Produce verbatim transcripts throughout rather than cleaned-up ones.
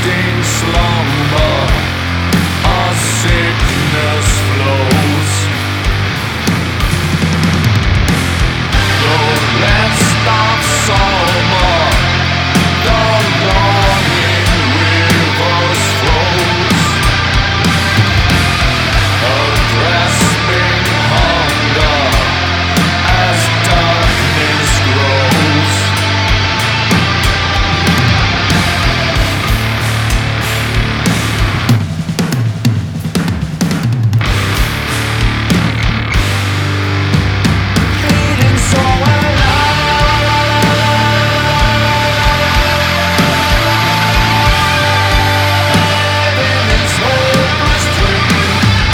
lasting slumber, our sickness flows. The rest of summer, the longing rivers flows. A grasping hunger as darkness grows. Bleeding so alive in this hopeless dream.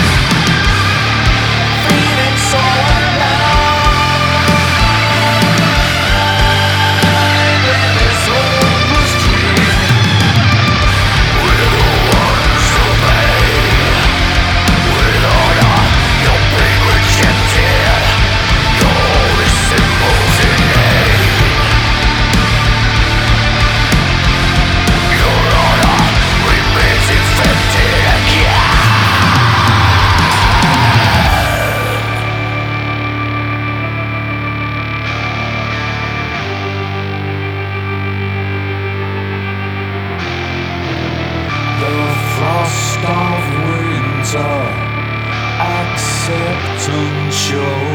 Bleeding so alive in this hopeless dream. We're the ones who made. With honor, you're being rejected. You're only symbols in name. Your honor remains infected again. The frost of winter, acceptance shows.